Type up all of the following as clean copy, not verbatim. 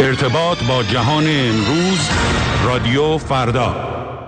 ارتباط با جهان امروز، رادیو فردا.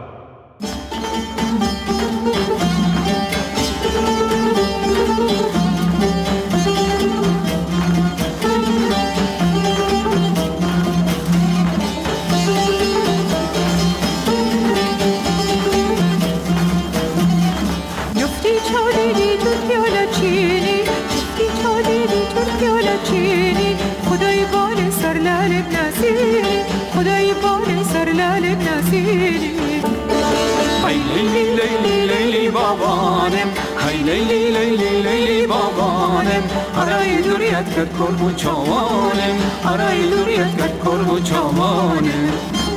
لیلی لیلی لیلی بابانم آرای دوریت کرد کرب و چوانم آرای دوریت کرد کرب و چوانم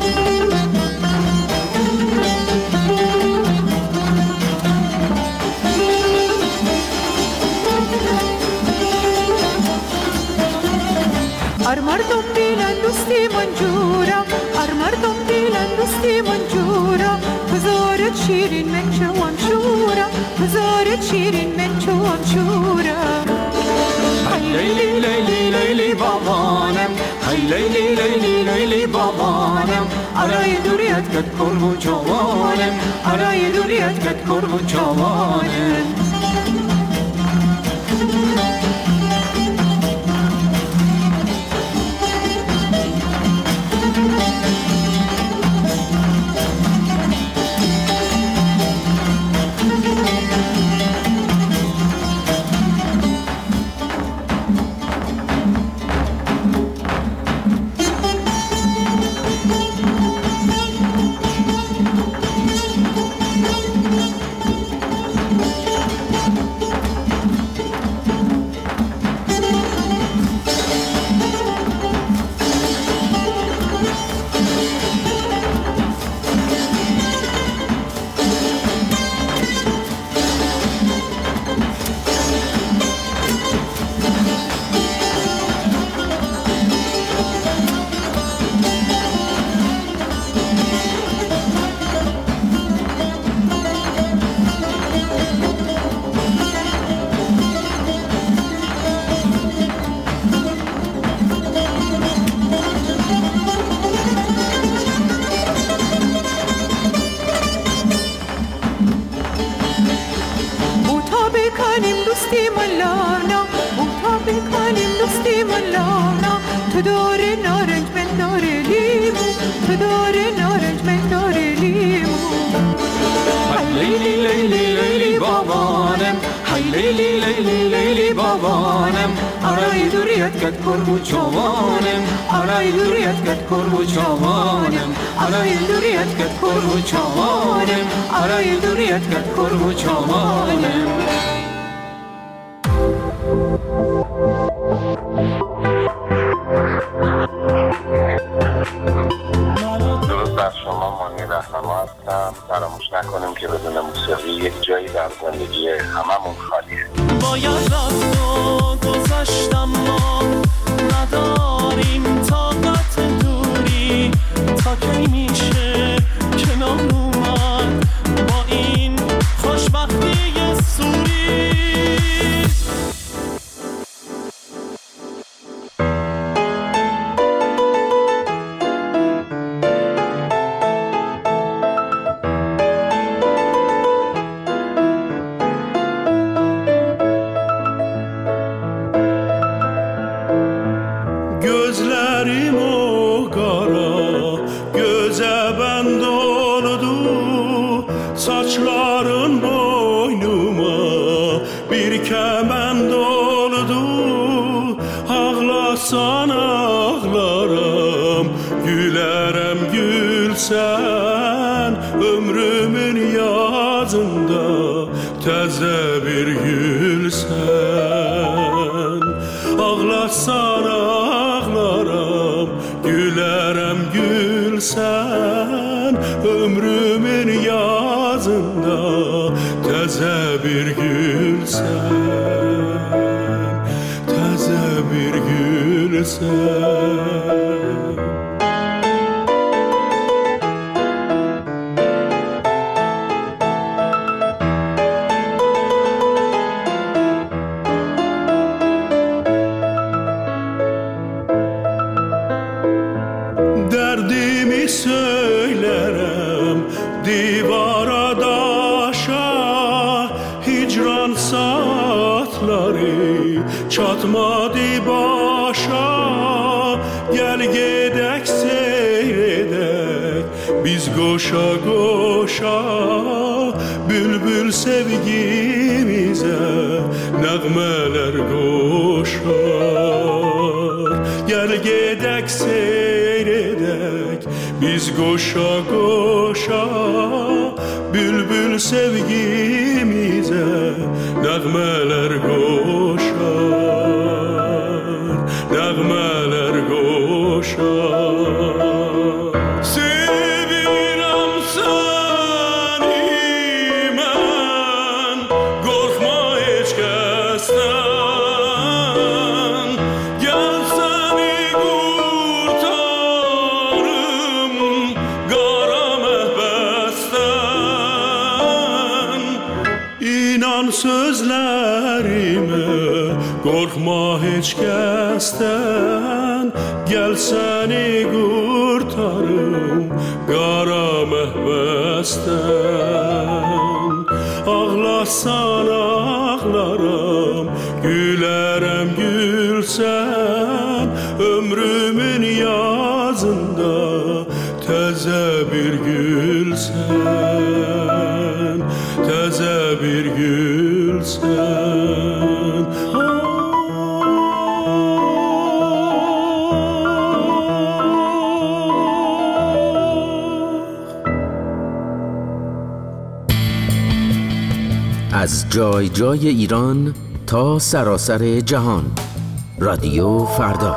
مردم بیلن دوستی منجورا مردم بیلن دوستی منجورا بزارت شیرین من چوام شورا بزارت شیرین من چوام شورا لیلی لیلی لیلی بابانم لیلی لیلی لیلی بابانم آرای دوریت کرد کرب و چوانم آرای دوریت کرد کرب و چوانم کرب و چوانم آرای دوریت کرد کرب و چوانم آرای دوریت کرد کرب و چوانم آرای دوریت کرد کرب و چوانم درود بر شما، مانی رهنما هستم. فراموش نکنیم که بدون موسیقی یک جایی در زندگی هممون خالیه. باید رفت و گذشتم ما نداریم طاقت دوری تا کی میشه کنار اومد با این خوشبختی سوری Təzə bir gülsən Ağlarsan ağlaram Gülərəm gülsən Ömrümün yazında Təzə bir gülsən Təzə bir gülsən söylerəm divara daşa, hicran saatları çatmadı başa. Gel gedək seyredək biz qoşa qoşa, bülbül sevgimizə nəğmələr qoşar. Gel gedək seyredək biz qoşa qoşa, bülbül sevgimizə nəğmələr qoşar, nəğmələr qoşar. Sevirəm səni mən, qorxma heç kəsdən. Gəl səni qurtarım qara məhbəsdən. İnan sözlərimə, qorxma heç kəsdən. Gəl səni qurtarım qara məhbəsdən. Ağlasan ağlaram, gülərəm gülsən. Ömrümün yazında təzə bir gülsən, təzə bir gülsən. از جای جای ایران تا سراسر جهان، رادیو فردا.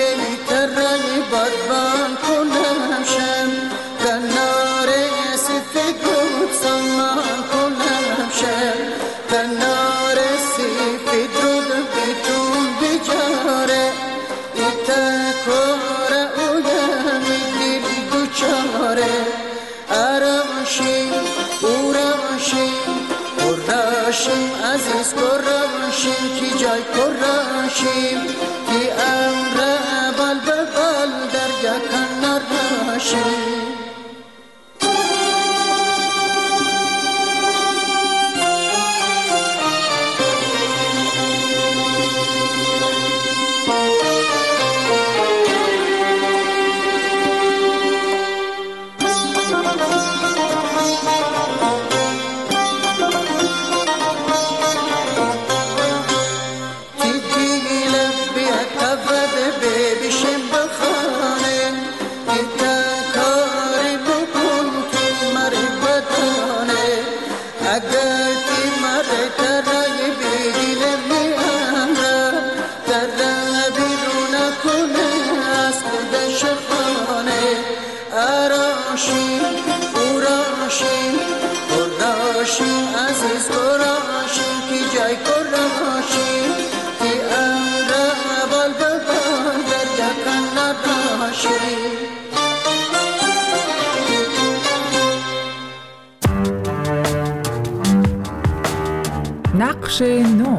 ترنی بدبان کنم شم کنار سفید رو سامان کنم شم کنار سفید رو بیتون بجاره ایتا کاره اویمی دل دوچاره اراشیم اوراشیم قراشیم عزیز قراشیم کی جای قراشیم کی امر بال به بال در کنار راشیم عزیز قراشیم کی جای قراشیم کی امر بال به بال در کنار راشیم نقش نو.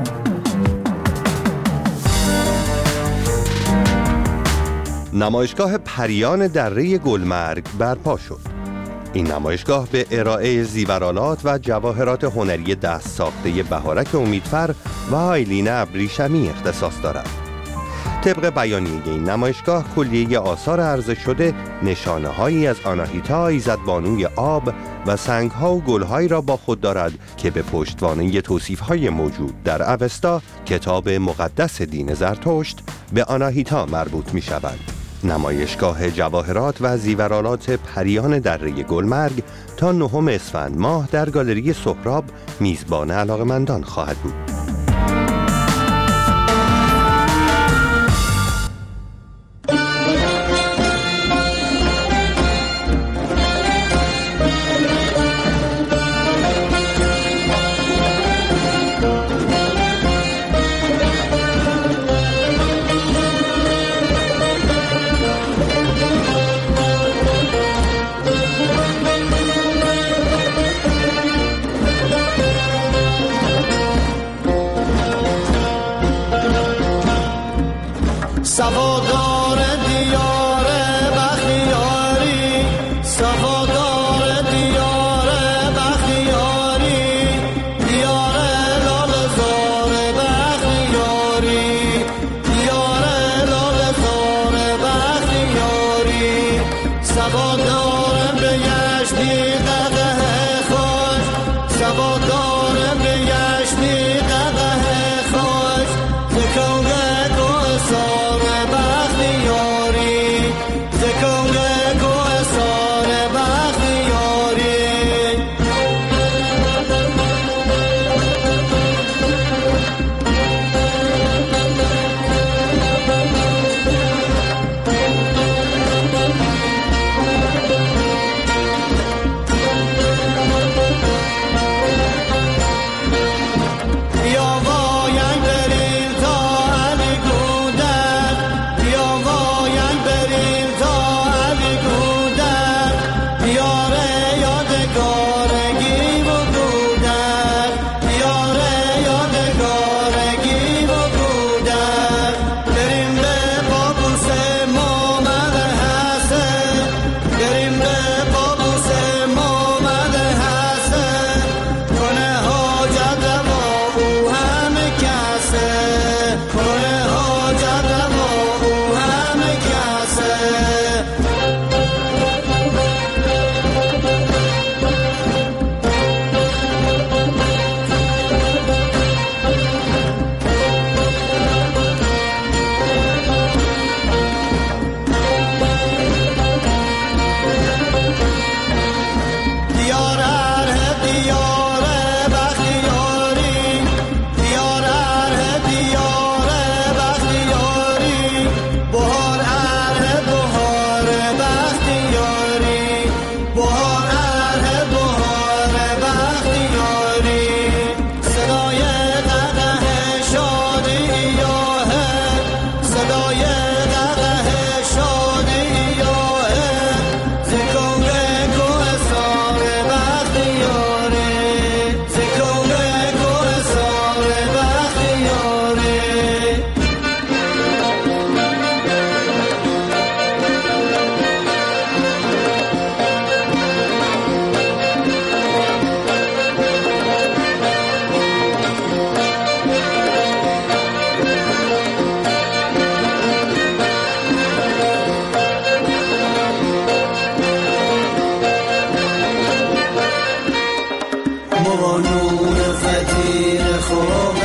نمایشگاه پریان دره گلمرگ برپا شد. این نمایشگاه به ارائه زیورآلات و جواهرات هنری دست ساخته بهارک امیدفر و آیلین ابریشمی اختصاص دارد. طبق بیانیه این نمایشگاه کلیه آثار عرضه شده نشانه‌هایی از آناهیتا ایزدبانوی آب و سنگ‌ها و گل‌هایی را با خود دارد که به پشتوانه توصیف‌های موجود در اوستا کتاب مقدس دین زرتشت به آناهیتا مربوط می‌شود. نمایشگاه جواهرات و زیورآلات پریان دره گلمرگ تا 9 اسفند ماه در گالری سهراب میزبان علاقه‌مندان خواهد بود. سوادار دیار بختیاری سوادار دیار بختیاری دیار لالزار بختیاری دیار لالزار بختیاری سوادار بیشتی قده خوش سوادار بیشتی قده خوش زکونه گوسار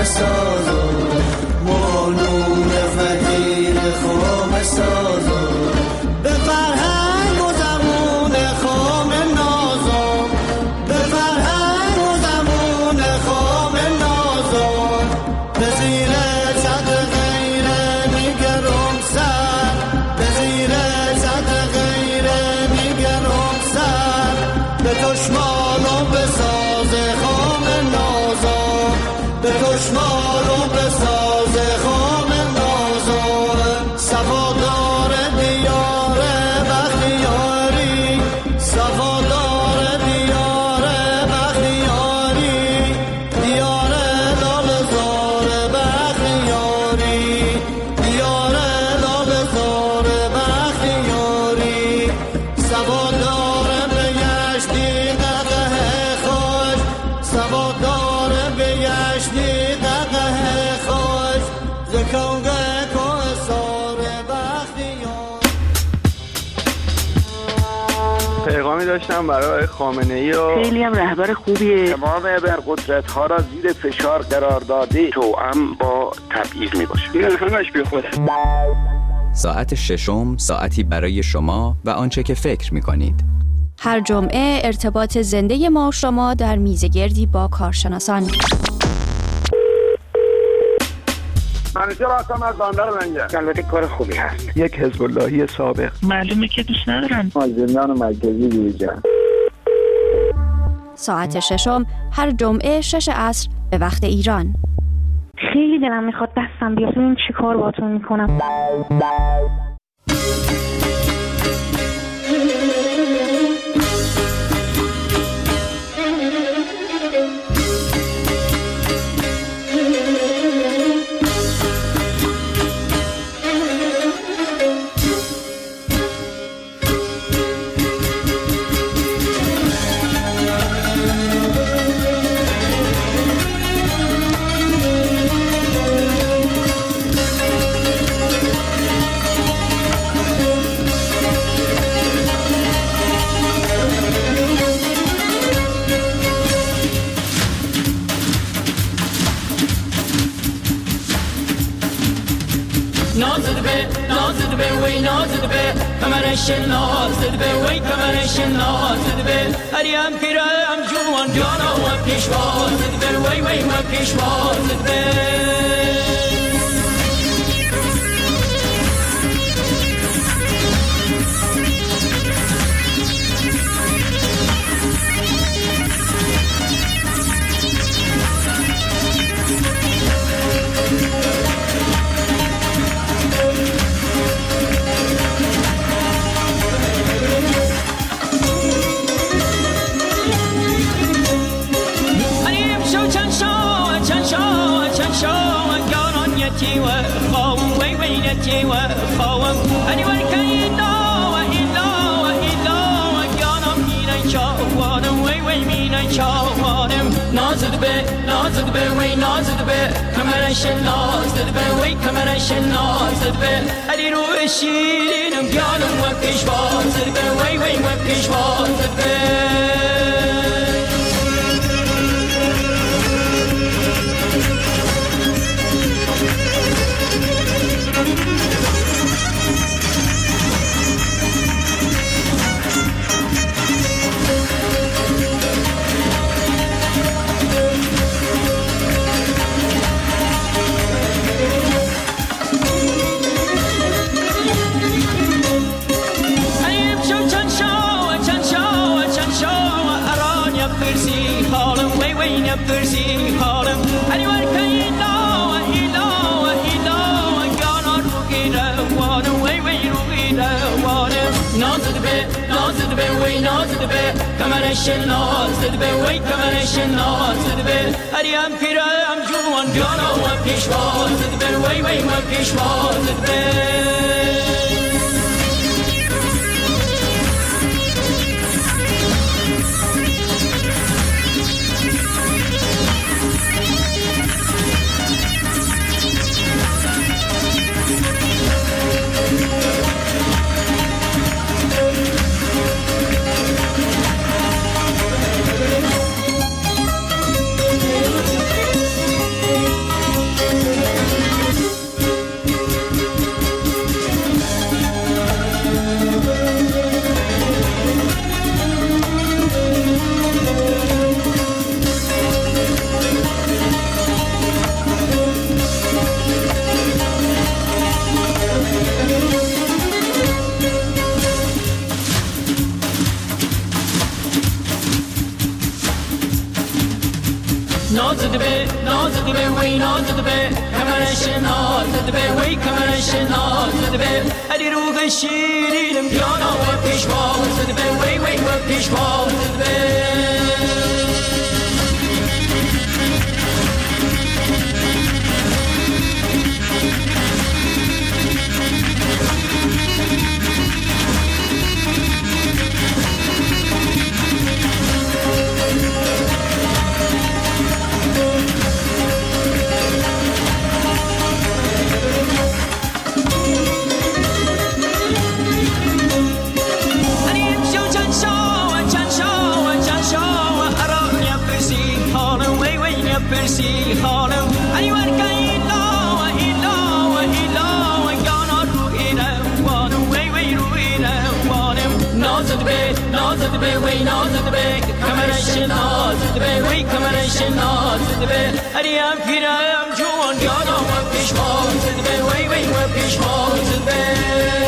سازو مانون فقیر خام سازو به فرهنگ و زبون خام نازو به فرهنگ و زبون خام نازو به زیر صد غیره میگرم سر به زیر صد غیره میگرم سر به دشمانم به ساز خام نازو به دشمانم به ساز خام نازو صفادار دیار بختیاری صفادار دیار بختیاری دیار لالزار بختیاری دیار لالزار بختیاری صفادار بگشتی دقه خوش صفادار بگشتی دقه خوش زکونگه که سار بختیار. پیغامی داشتم برای خامنه‌ای و خیلی هم رهبر خوبیه. تمام ابرقدرت ها را زیر فشار قرار داده توأم با تبعیض می باشه. این همش بی خوده. ساعت ششم ساعتی برای شما و آنچه که فکر می کنید. هر جمعه ارتباط زنده ما و شما در میزگردی با کارشناسان. منیجر هستم از بندر منگه. البته کار خوبی هست. یک حزب اللهی سابق. معلومه که دوست ندارن. زندان مرکزی دیویژن. ساعت ششم هر جمعه 6 عصر به وقت ایران. خیلی دلم میخواد دستم بیاد ببین چی کار باهاتون میکنم. نازد به وی نازد به کمرش نازد به وی کمرش نازد به هریم پیرم جوان جانا و پیشوازد به وی وی و پیشوازد به نازد به وی نازد به کمرش نازد به وی کمرش نازد به علی رو شیرینم گیانم و پیشوازد به وی وی و پیشوازد به Percy Harlem, anyone can you know, gonna rugida, wanna way, rugida, wanna. Nose of the bed, way, nose of the bed, come on, I shall nose of the bed, wait, come on, I shall nose of the bed. I'm Peter, I'm Juan, gonna walk fish was of the bed, way, walk fish was of the bed. نازده به وی نازده به کمرش نازده به وی کمرش نازده به علی روغ شیرینم جانا و پیشوا زده به وی وی و پیشوا زده به برسی خانم انی ورکای لا یانا روی روانم وی روی روانم نازد به وی نازد به کمرش نازد به وی کمرش نازد به اریم پیرم جوان یانا و پیشوا زد به وی وی و پیشوا زد به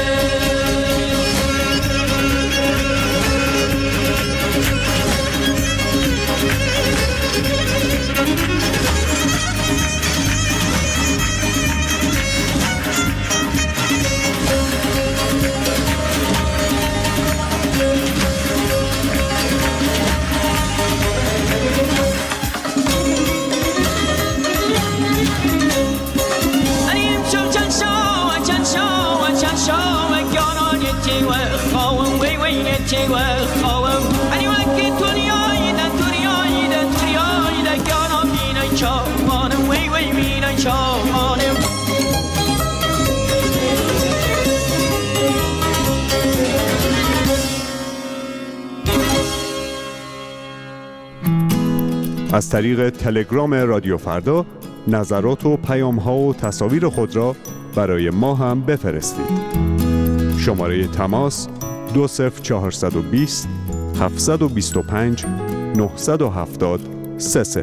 از طریق تلگرام رادیو فردا نظرات و پیام‌ها و تصاویر خود را برای ما هم بفرستید. شماره تماس 20420 725 970 30.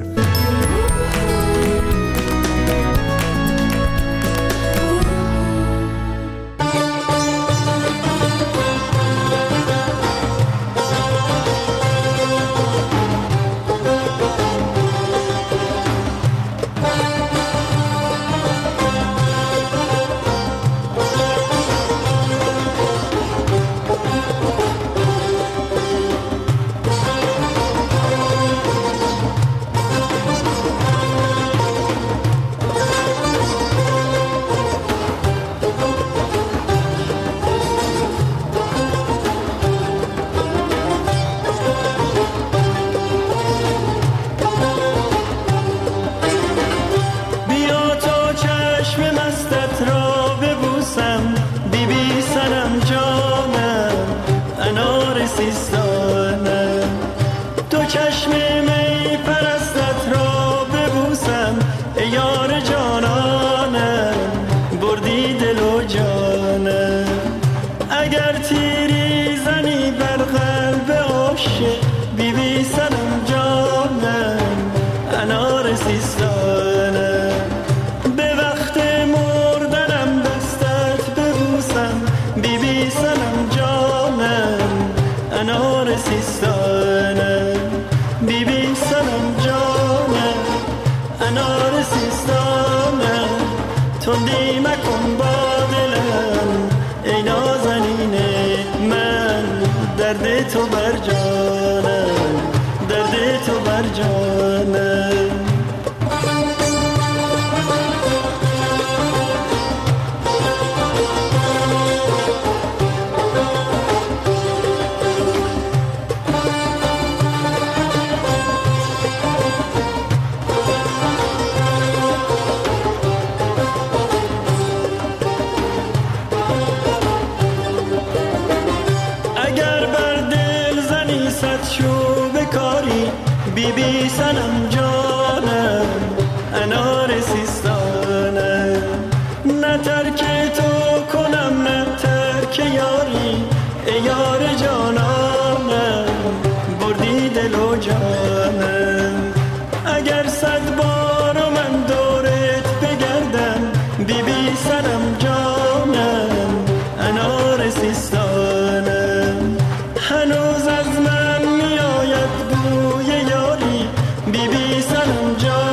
هنوز از من میآید بوی یاری بی بی سنم جان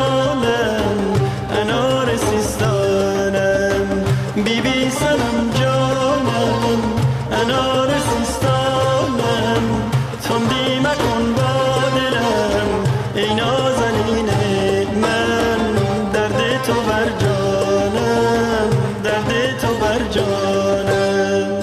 کنار سیستانم، تندی مکن با دلم ای نازنین من، درد تو بر جانم، درد تو بر جانم.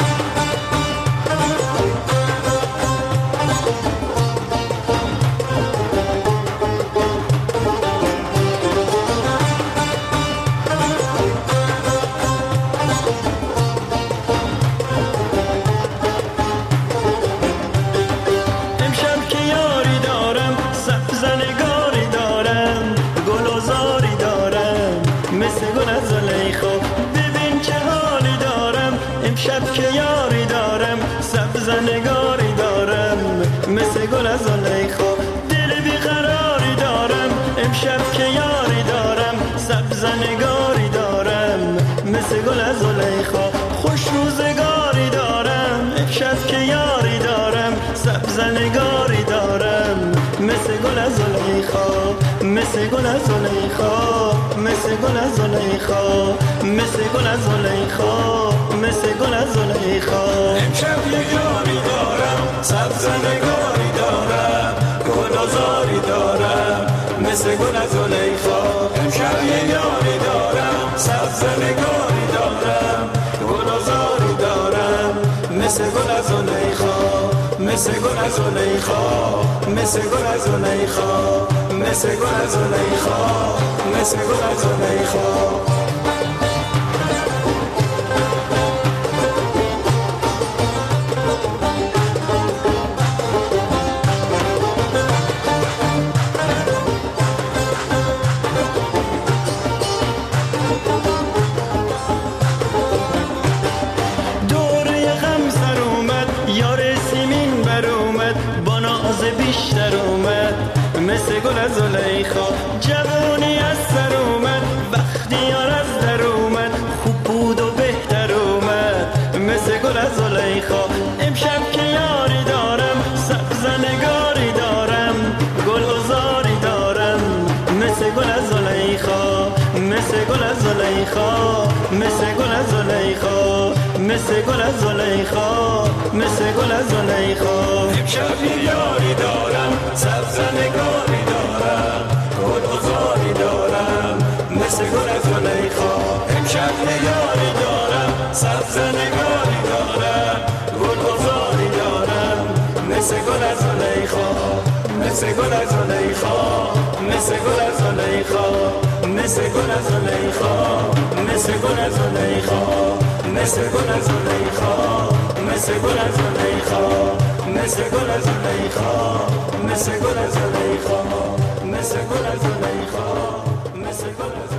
شب که یاری دارم سبزنگاری دارم مثل گل از زلیخا، دل بیقراری دارم امشب که یاری دارم سبزنگاری دارم مثل گل از زلیخا، خوش روزگاری دارم امشب که یاری دارم سبزنگاری دارم مثل گل از زلیخا، مثل گل از زلیخا، مثل گل از زلیخا، مثل گل از زلیخا، مثل گل از زلیخا. امشب یه یاری دارم سبزنگاری دارم گلازاری دارم مثل گل از زلیخا. امشب یه یاری دارم سبزنگاری دارم گلازاری دارم مثل گل از زلیخا، مثل گل از زلیخا، مثل گل از زلیخا، مثل گل از زلیخا، مثل گل از زلیخا. بیشتر اومد مثل گل از زلیخا، جوانی از سر اومد بختیار از در اومد، خوب بود و بهتر اومد مثل گل از زلیخا. امشب که یاری دارم سبزنگاری دارم گلزاری دارم مثل گل از زلیخا، مثل گل از زلیخا، مثل گل از زلیخا، مثل گل از زلیخا، مثل گل از زلیخا. امشب یاری دارم سبزنگاری دارم گلزاری دارم مثل گل از زلیخا. امشب یاری دارم سبزنگاری دارم گلزاری دارم مثل گل از زلیخا، مثل گل از زلیخا، مثل گل از زلیخا، مثل گل از زلیخا، مثل گل از زلیخا، مثل گل از زلیخا، مثل گل از زلیخا، مثل گل از زلیخا، مثل گل از زلیخا، مثل گل از زلیخا، مثل گل از